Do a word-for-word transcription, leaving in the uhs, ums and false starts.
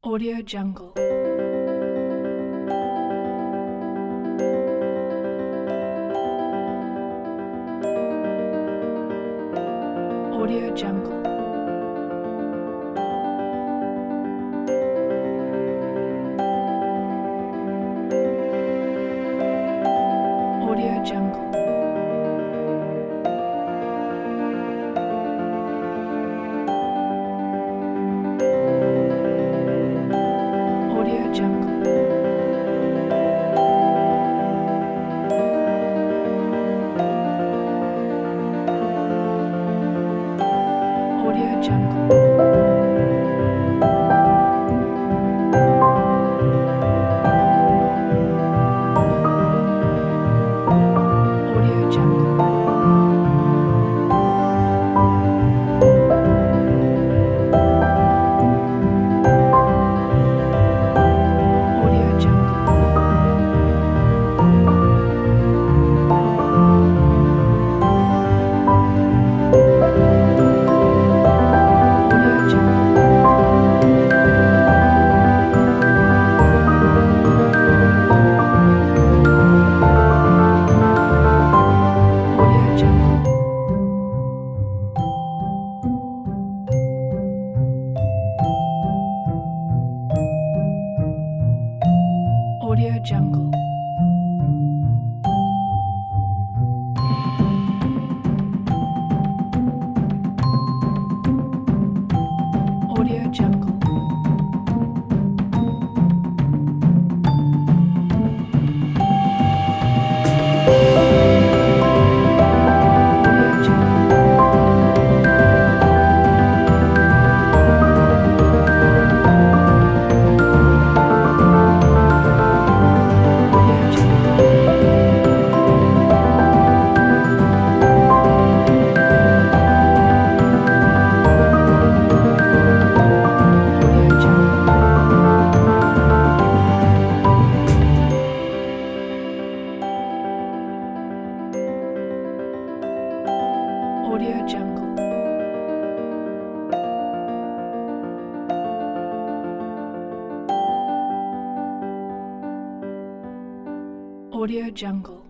Audio Jungle. Audio Jungle. Audio Jungle. Audio Jungle. Audio Jungle. Audio Jungle. Audio Jungle. Audio Jungle. Audio Jungle. Audio Jungle. Audio Jungle. Audio Jungle. Audio Jungle. Audio Jungle. Audio Jungle. Audio Jungle.